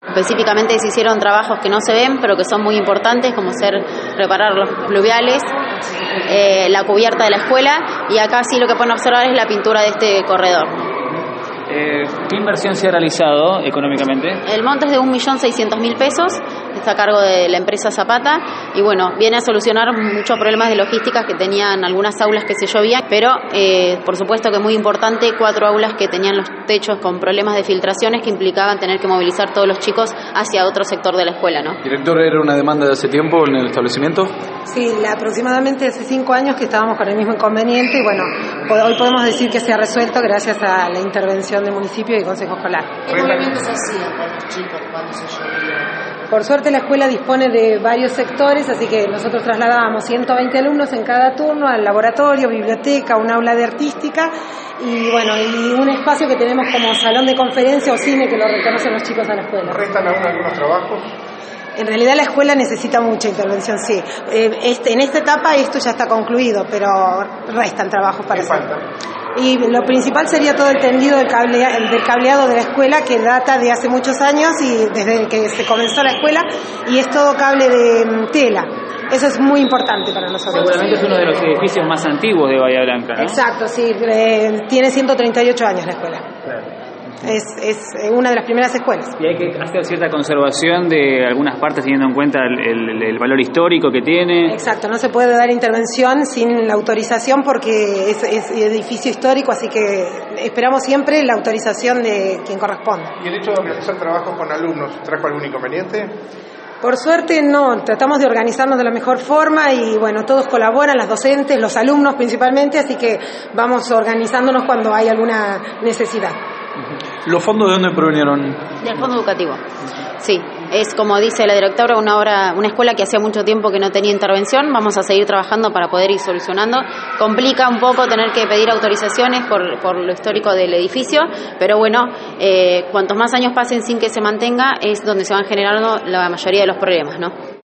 Específicamente se hicieron trabajos que no se ven, pero que son muy importantes, como ser reparar los pluviales, la cubierta de la escuela, y acá sí lo que pueden observar es la pintura de este corredor. ¿Qué inversión se ha realizado económicamente? El monto es de 1.600.000 pesos, está a cargo de la empresa Zapata, y bueno, viene a solucionar muchos problemas de logística que tenían algunas aulas que se llovían, pero por supuesto que muy importante, 4 aulas que tenían los techos con problemas de filtraciones que implicaban tener que movilizar todos los chicos hacia otro sector de la escuela, ¿no? Director, ¿era una demanda de hace tiempo en el establecimiento? Sí, aproximadamente hace 5 años que estábamos con el mismo inconveniente y bueno, hoy podemos decir que se ha resuelto gracias a la intervención del municipio y Consejo Escolar. ¿Qué movimientos hacían con los chicos cuando se llovía? Por suerte la escuela dispone de varios sectores, así que nosotros trasladábamos 120 alumnos en cada turno al laboratorio, biblioteca, un aula de artística y bueno, y un espacio que tenemos como salón de conferencia o cine que lo reconocen los chicos a la escuela. ¿Restan aún algunos trabajos? En realidad la escuela necesita mucha intervención, sí. En esta etapa esto ya está concluido, pero restan trabajos para hacer. ¿Qué falta? Y lo principal sería todo el tendido del cableado de la escuela, que data de hace muchos años y desde que se comenzó la escuela, y es todo cable de tela. Eso es muy importante para nosotros. Seguramente es uno de los edificios más antiguos de Bahía Blanca, ¿no? Exacto, sí. Tiene 138 años la escuela. Claro. Es una de las primeras escuelas. Y hay que hacer cierta conservación de algunas partes teniendo en cuenta el valor histórico que tiene. Exacto, no se puede dar intervención sin la autorización porque es edificio histórico, así que esperamos siempre la autorización de quien corresponda. ¿Y el hecho de realizar trabajos con alumnos trajo algún inconveniente? Por suerte no, tratamos de organizarnos de la mejor forma y bueno, todos colaboran, las docentes, los alumnos principalmente, así que vamos organizándonos cuando hay alguna necesidad. ¿Los fondos de dónde provinieron? Del fondo educativo. Sí, es como dice la directora, una escuela que hacía mucho tiempo que no tenía intervención. Vamos a seguir trabajando para poder ir solucionando. Complica un poco tener que pedir autorizaciones por lo histórico del edificio, pero bueno, cuantos más años pasen sin que se mantenga es donde se van generando la mayoría de los problemas, ¿no?